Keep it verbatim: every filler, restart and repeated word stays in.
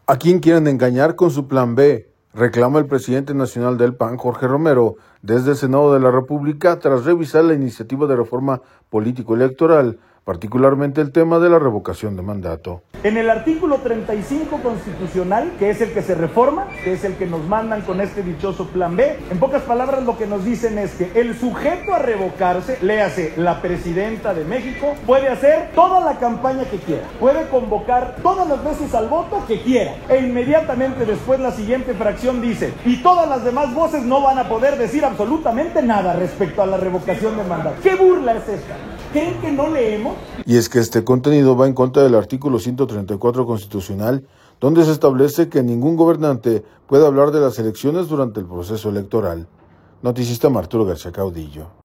¿A quién quieren engañar con su plan B?, reclama el presidente nacional del P A N, Jorge Romero, desde el Senado de la República tras revisar la iniciativa de reforma político-electoral, particularmente el tema de la revocación de mandato. En el artículo treinta y cinco constitucional, que es el que se reforma, que es el que nos mandan con este dichoso plan B, en pocas palabras lo que nos dicen es que el sujeto a revocarse, léase la presidenta de México, puede hacer toda la campaña que quiera, puede convocar todas las veces al voto que quiera, e inmediatamente después la siguiente fracción dice, y todas las demás voces no van a poder decir absolutamente nada respecto a la revocación de mandato. ¿Qué burla es esta? ¿Creen que no leemos? Y es que este contenido va en contra del artículo ciento treinta y cuatro constitucional, donde se establece que ningún gobernante puede hablar de las elecciones durante el proceso electoral. Noticista Arturo García Caudillo.